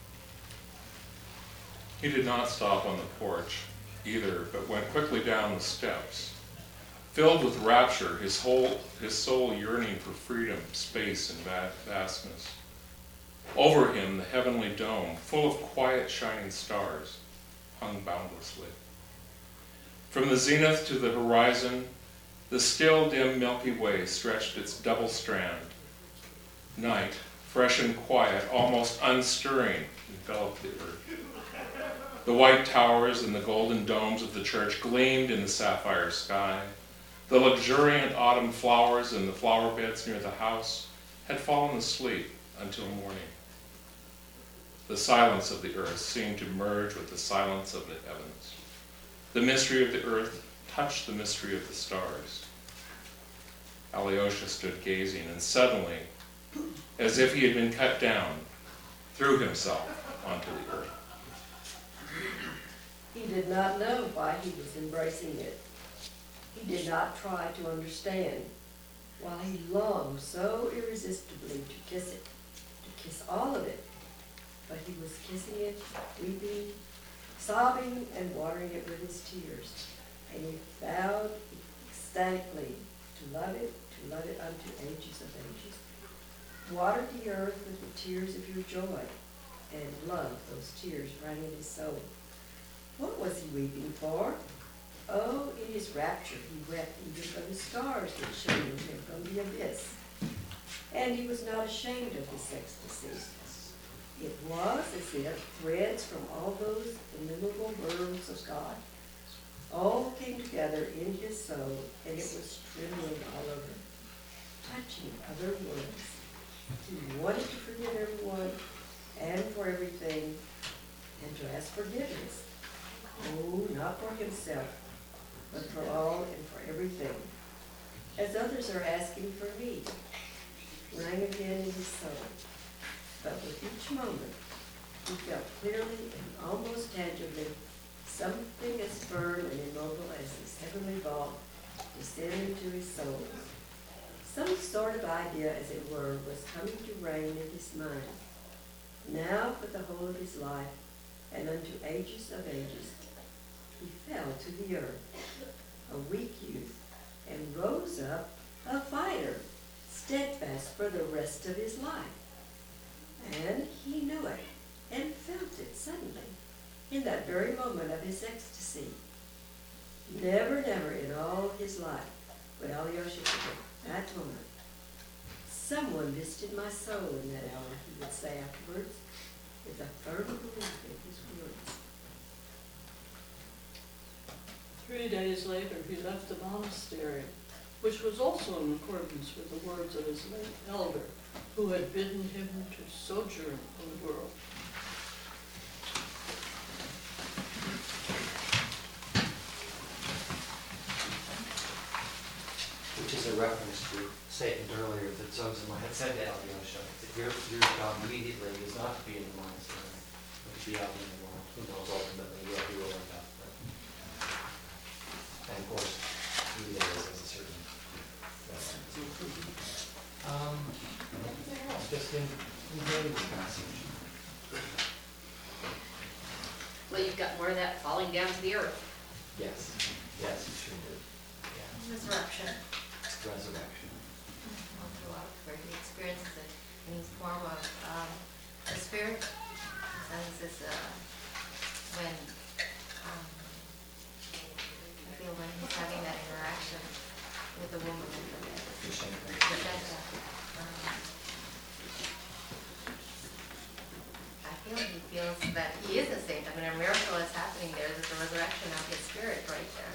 He did not stop on the porch either, but went quickly down the steps. Filled with rapture, his soul yearning for freedom, space, and vastness. Over him, the heavenly dome, full of quiet, shining stars, hung boundlessly. From the zenith to the horizon, the still, dim Milky Way stretched its double strand. Night, fresh and quiet, almost unstirring, enveloped the earth. The white towers and the golden domes of the church gleamed in the sapphire sky. The luxuriant autumn flowers in the flower beds near the house had fallen asleep until morning. The silence of the earth seemed to merge with the silence of the heavens. The mystery of the earth touched the mystery of the stars. Alyosha stood gazing, and suddenly, as if he had been cut down, threw himself onto the earth. He did not know why he was embracing it. He did not try to understand, while he longed so irresistibly to kiss it, to kiss all of it. But he was kissing it, weeping, sobbing, and watering it with his tears. And he vowed ecstatically to love it unto ages of ages. Water the earth with the tears of your joy, and love those tears running in his soul. What was he weeping for? Oh, in his rapture he wept even for the stars that shone in him from the abyss. And he was not ashamed of this ecstasy. It was as if threads from all those innumerable worlds of God all came together in his soul, and it was trembling all over, touching other worlds. He wanted to forgive everyone and for everything, and to ask forgiveness. Oh, not for himself, but for all and for everything, as others are asking for me, rang again in his soul. But with each moment, he felt clearly and almost tangibly something as firm and immobile as this heavenly vault descend into his soul. Some sort of idea, as it were, was coming to reign in his mind. Now for the whole of his life, and unto ages of ages, he fell to the earth, a weak youth, and rose up a fighter, steadfast for the rest of his life. And he knew it, and felt it suddenly, in that very moment of his ecstasy. Never, never in all his life would Alyosha forget that moment. Someone visited my soul in that hour, he would say afterwards, with a firm belief in his words. 3 days later, he left the monastery, which was also in accordance with the words of his late elder, who had bidden him to sojourn in the world. Which is a reference to statement earlier that Zosima had said to Alyosha, that your job immediately is not to be in the monastery, but to be out in the world. Who knows ultimately where he will end up. But Well, you've got more of that falling down to the earth. Yes, yes, you sure did. Yeah. Resurrection. Resurrection. Where he experiences it in his form of the spirit. Sense is when I feel when he's having that interaction with the woman in the bed. I feel he feels that he is a saint. I mean, a miracle is happening there. There's a resurrection of his spirit right there.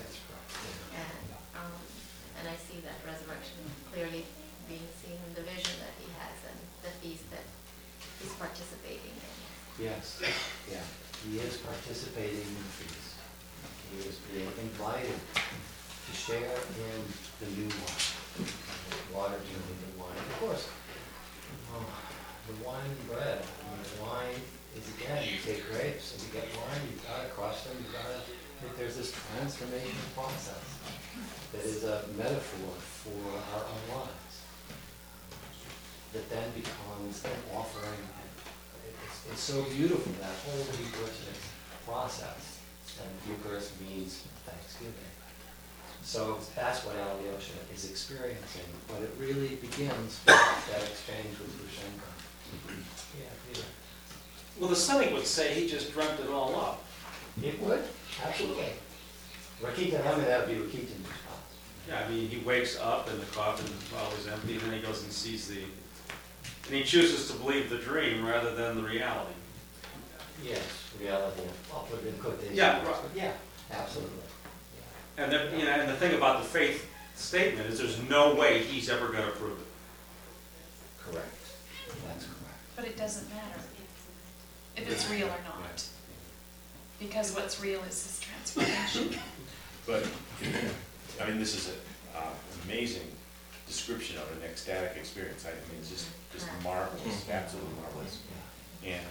And I see that resurrection clearly being seen in the vision that he has and the feast that he's participating in. Yes, yeah, he is participating in the feast. He is being invited to share in the new wine, water doing the new wine. Of course, the wine and bread. I mean, the wine is, again, you take grapes and you get wine, you've got to crush them, there's this transformation process that is a metaphor for our own lives that then becomes an offering. It's so beautiful, that whole Eucharistic process, and Eucharist means thanksgiving. So that's what Alyosha is experiencing, but it really begins with that exchange with Grushenko. Yeah, Peter. Well, the cynic would say he just dreamt it all up. It would, absolutely. Rakitin, I mean, that would be Rakitin's response. Yeah, I mean, he wakes up and the coffin is empty, and then he goes and sees and he chooses to believe the dream rather than the reality. Yes, reality, I'll put it in quotation. Yeah, right. Yeah, absolutely. Yeah. And and the thing about the faith statement is there's no way he's ever going to prove it. Correct. That's correct. But it doesn't matter if it's real or not. Because what's real is this transformation. But, I mean, this is an amazing description of an ecstatic experience. I mean, it's just marvelous, absolutely marvelous. And,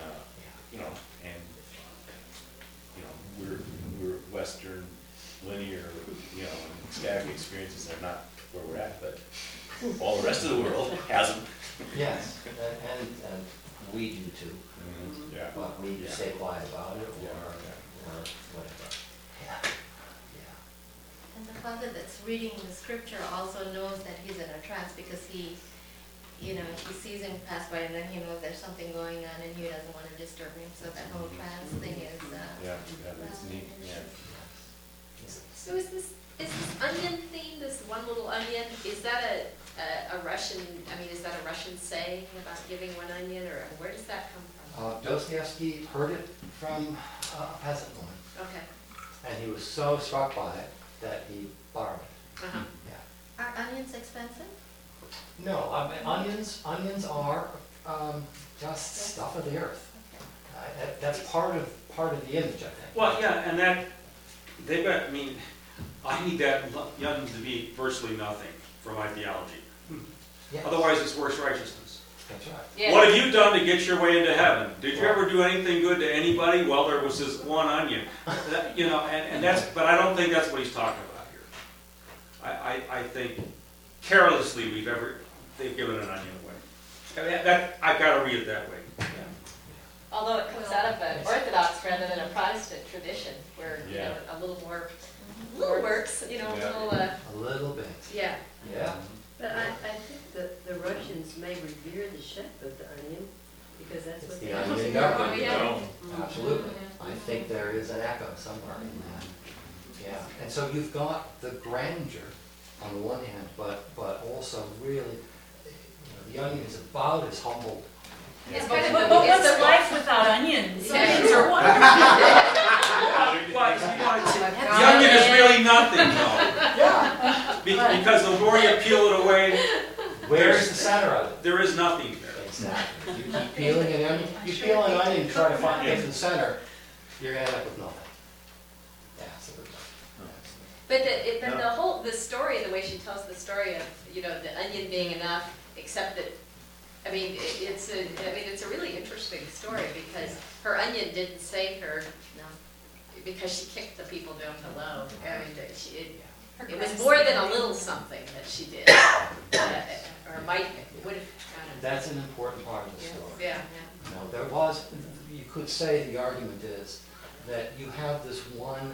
we're Western, linear, ecstatic experiences are not where we're at, but all the rest of the world has them. Yes, and we do too. Yeah. But we Yeah. stay quiet about it, Yeah. or whatever. Yeah. Yeah. And the father that's reading the scripture also knows that he's in a trance because he sees him pass by and then he knows there's something going on and he doesn't want to disturb him. So that whole trance thing is, That's neat, yeah. So is this onion theme, this one little onion, is that a Russian, is that a Russian saying about giving one onion, or where does that come from? Dostoevsky heard it from a peasant woman, Okay. and he was so struck by it that he borrowed it. Uh-huh. Yeah. are onions expensive? No, onions are just stuff of the earth. That's part of the image, I think. Well, yeah, and I need that onion to be virtually nothing for my theology. Yes. Otherwise, it's worse righteousness. That's right. Yeah. What have you done to get your way into heaven? Did you ever do anything good to anybody? Well, there was this one onion. But I don't think that's what he's talking about here. I think carelessly they've given an onion away. I've got to read it that way. Although it comes out of an Orthodox rather than a Protestant tradition, where, a little more works, A little bit. yeah. Yeah. But I think that the Russians may revere the shape of the onion, because that's It's what the they onion do. government. Oh, yeah. Absolutely. I think there is an echo somewhere in that. Yeah. And so you've got the grandeur on the one hand, but also really, the onion is about as humble. It's But kind of but what's it's the life without onions? Yeah. Onions are wonderful. But the onion is really nothing, though. Yeah. Because the more you peel it away, Where's the center of it? there is nothing there. Exactly. You keep peeling an onion, you peel an onion and try to find it in the center, you're gonna end up with nothing. Absolutely. But the story, the way she tells the story of, the onion being enough, except that, it's a really interesting story, because her onion didn't save her, because she kicked the people down below. It was more than a little something that she did, or would have. That's an important part of the story. Yeah. No, there was, you could say the argument is that you have this one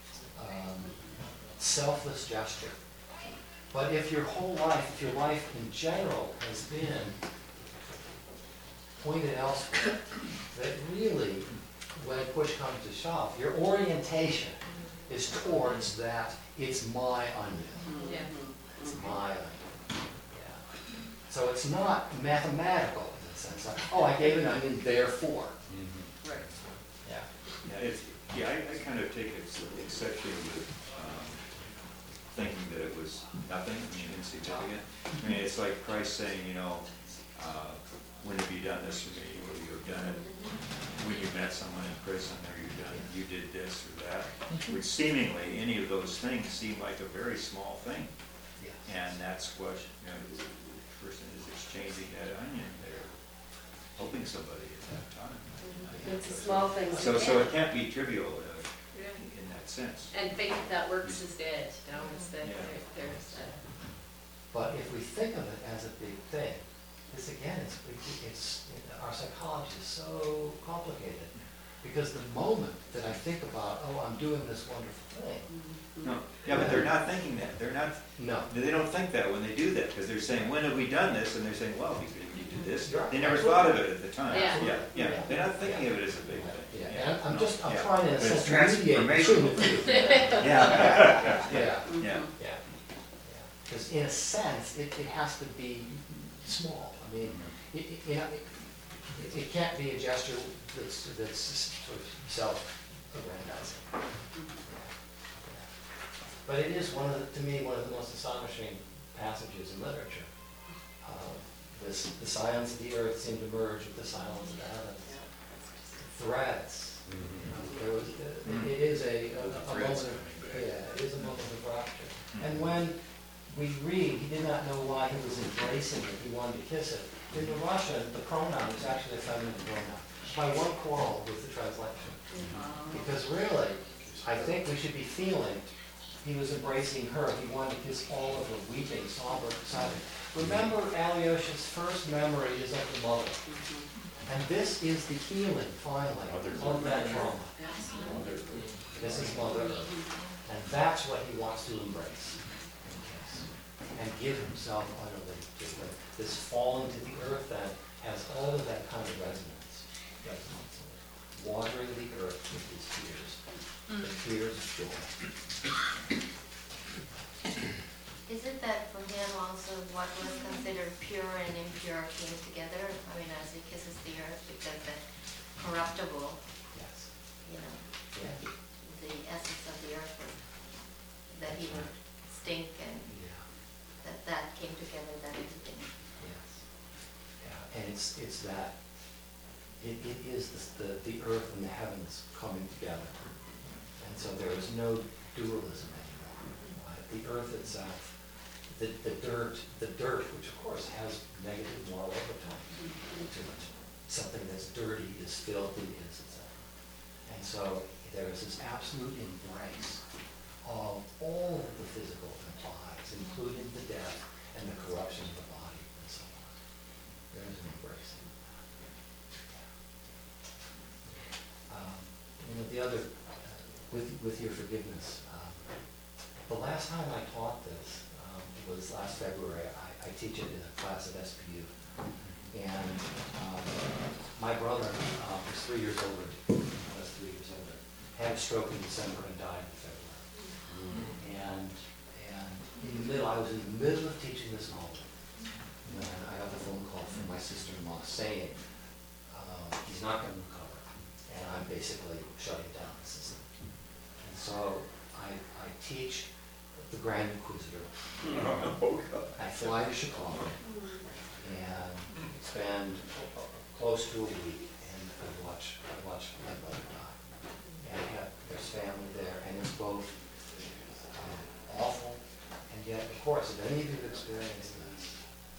selfless gesture. But if your whole life, if your life in general has been pointed elsewhere, that really, when push comes to shove, your orientation is towards that it's my onion. Yeah. It's my onion. Yeah. So it's not mathematical in the sense of, oh, I gave an onion, therefore. Right. Yeah. I kind of take exception with thinking that it was nothing, insignificant. I mean, it's like Christ saying, when have you done this for me? Will you have done it when you met someone in prison, or you did this or that? Which seemingly, any of those things seem like a very small thing. Yes. And that's what, the person is exchanging that onion. They're helping somebody at that time. It's a small thing. So it can't be trivial Yeah. in that sense. And faith that works is good, it's that Yeah. there's But if we think of it as a big thing, this again, our psychology is so complicated. Because the moment that I think about, oh, I'm doing this wonderful thing, No, yeah, but they're not thinking that. no. They don't think that when they do that, because they're saying, when have we done this? And they're saying, well, because you do this. You're They never absolutely thought of it at the time. Yeah. Yeah. They're not thinking of it as a big thing. Yeah, and I'm Yeah. trying to, in a But it's sense, mediate between the two. Yeah. Yeah, Yeah. yeah. Because in a sense, it has to be small. I mean, it can't be a gesture that's sort of self-aggrandizing. But it is to me, one of the most astonishing passages in literature. The silence of the earth seemed to merge with the silence of the heavens. Threads. There was, it is a moment of rapture. And when we read, he did not know why he was embracing it, he wanted to kiss it. In the Russian, the pronoun is actually a feminine pronoun. My one quarrel with the translation. Because really, I think we should be feeling he was embracing her. He wanted to kiss all of her, weeping, somber, excited. Remember, Alyosha's first memory is of the mother. And this is the healing, finally, of that trauma. This is Mother Earth. And that's what he wants to embrace and kiss. And give himself utterly to her. This falling to the earth then has all of that kind of resonance. Watering the earth with his tears. The tears of joy. Is it that for him also what was considered pure and impure came together? I mean, as he kisses the earth, because the corruptible, Yes. Yeah. the essence of the earth was that he would stink, and Yeah. that came together, that everything. Yes. Yeah. And it's that, it is the earth and the heavens coming together. And so there is no dualism anymore. The earth itself, the dirt, which of course has negative moral overtones to it. Something that's dirty is filthy, is etc. And so there is this absolute embrace of all of the physical implies, including the death and the corruption of the body and so on. There is an embracing. The other, with your forgiveness, the last time I taught this was last February. I teach it in a class at SPU. And my brother was 3 years older, had a stroke in December and died in February. And I was in the middle of teaching this novel when I got the phone call from my sister-in-law saying, he's not going to recover. And I'm basically shutting down the system. And so I teach the Grand Inquisitor. I fly to Chicago and spend close to a week, and I watch my brother die. And there's family there, and it's both awful, and yet, of course, if any of you have experienced this,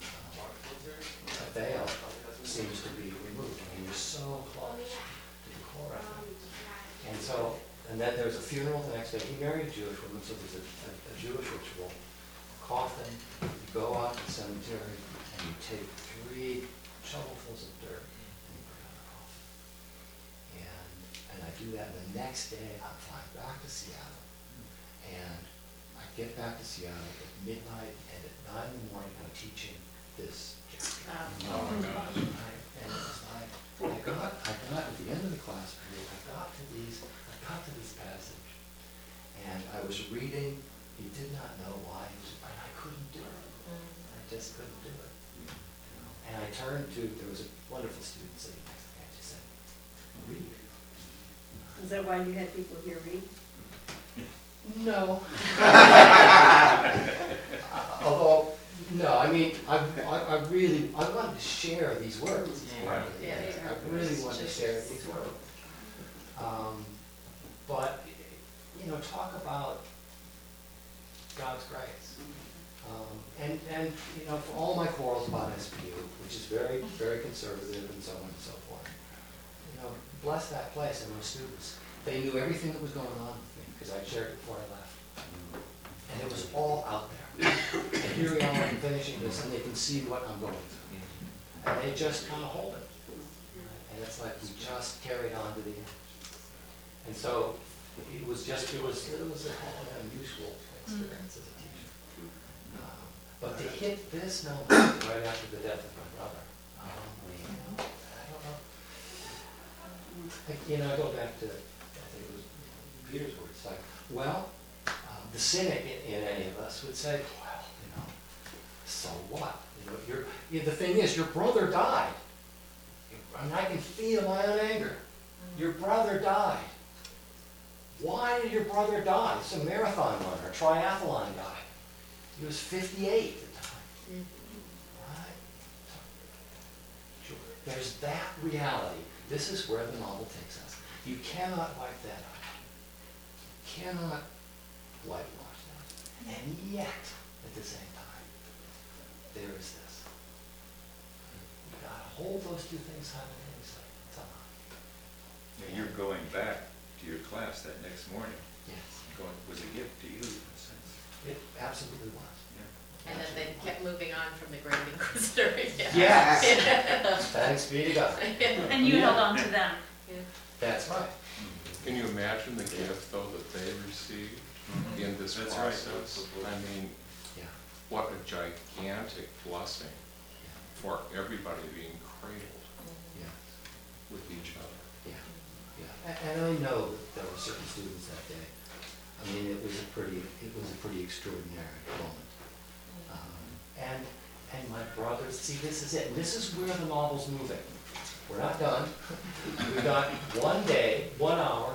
a veil seems to be removed. I mean, you're so close to the core of it. And so, and then there's a funeral the next day. He married a Jewish woman, so there's a Jewish ritual. Coffin, you go out to the cemetery, and you take 3 shovelfuls of dirt, and you put it on the coffin. And and I do that, and the next day I'm flying back to Seattle. And I get back to Seattle at midnight, and at 9 in the morning, I'm teaching this chapter. Oh my gosh. Right? And it's like, I got at the end of the class period, I got to this passage, and I was reading. He did not know why, and I couldn't do it. I just couldn't do it. And I turned to, there was a wonderful student sitting next to me, and she said, read. Is that why you had people here read? No. Although, no, I mean, I wanted to share these words. Right. I really wanted to share these words. But, talk about God's grace. And for all my quarrels about SPU, which is very, very conservative and so on and so forth, bless that place and those students. They knew everything that was going on with me because I shared it before I left. And it was all out there. And here we are finishing this, and they can see what I'm going through. And they just kind of hold it. And it's like we just carried on to the end. And so it was a whole unusual experience as a teacher. But to hit this moment right after the death of my brother, I don't know. I go back to, I think it was Peter's words, like, well, the cynic in any of us would say, well, so what? The thing is, your brother died. And I can feel my own anger. Your brother died. Why did your brother die? It's a marathon runner, a triathlon guy. He was 58 at the time. Right? There's that reality. This is where the novel takes us. You cannot wipe that out. You cannot whitewash that. And yet, at the same time, there is this. You've got to hold those two things simultaneously. Yeah, you're going back to your class that next morning. Yes. Was a gift to you, in a sense. It absolutely was. And then they kept moving on from the Grand Inquisitor. Yes. Thanks be to God. And you held on to them. That's right. Can you imagine the gift, though, that they received in this That's right. process? I mean, Yeah. what a gigantic blessing for everybody being cradled Yeah. with each other. Yeah. And I know that there were certain students that day. I mean, it was a pretty extraordinary moment. And my brothers, see, this is it. And this is where the novel's moving. We're not done. We've got 1 day, 1 hour,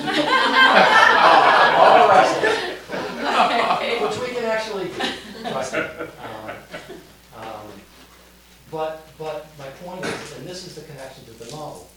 all the rest of it, which we can actually do. Trust me. But my point is, and this is the connection to the novel,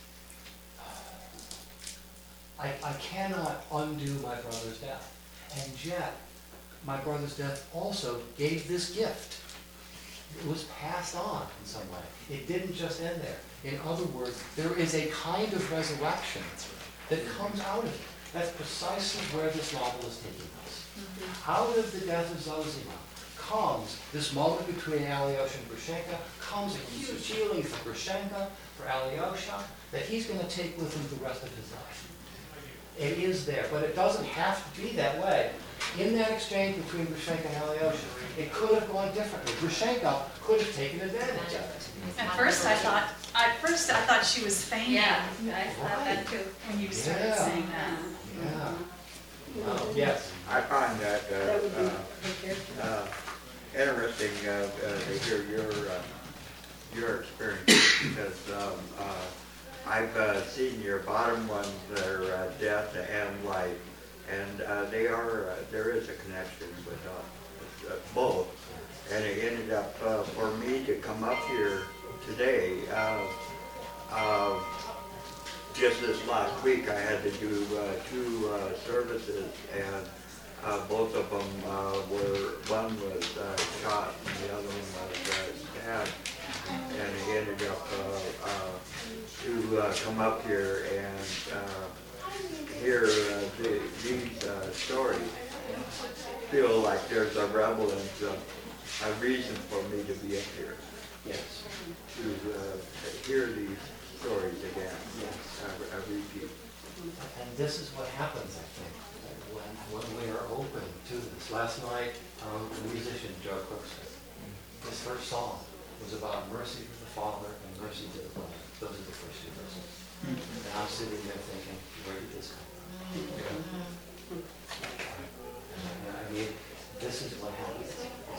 I cannot undo my brother's death. And yet, my brother's death also gave this gift. It was passed on in some way. It didn't just end there. In other words, there is a kind of resurrection that comes out of it. That's precisely where this novel is taking us. Out of the death of Zosima comes this moment between Alyosha and Grushenka, comes a huge healing for Grushenka, for Alyosha, that he's going to take with him the rest of his life. It is there, but it doesn't have to be that way. In that exchange between Grushenka and Alyosha, it could have gone differently. Grushenka could have taken advantage of it. At first I thought she was feigning. Yeah, I thought that too. When you started Yeah. saying that. Yeah. Yes. I find that That would be okay. interesting to hear your experience because I've seen your bottom ones that are death and life, and there is a connection with both. And it ended up for me to come up here today. Just this last week, I had to do 2 services, and both of them one was shot and the other one was stabbed. And it ended up to come up here and hear these stories. Feel like there's a relevance, a reason for me to be up here. Yes. To hear these stories again. Yes. A repeat. And this is what happens, I think, when we are open to this. Last night, the musician Joe Cookson, his first song was about mercy to the Father and mercy to the brother. Those are the first two verses. And I'm sitting there thinking, where did this come from? And I mean, this is what happens.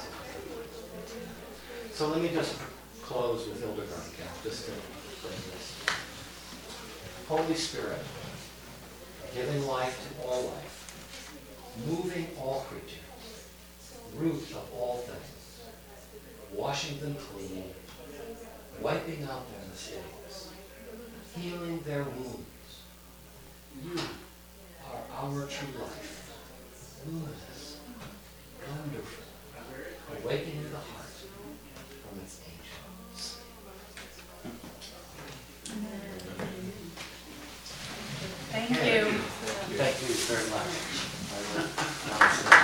So let me just close with Hildegard, just to say this. Holy Spirit, giving life to all life, moving all creatures, root of all things, washing them clean, wiping out their mistakes, healing their wounds. You are our true life, luminous, wonderful, awakening the heart from its ancient sleep. Thank you. Thank you very much. I will now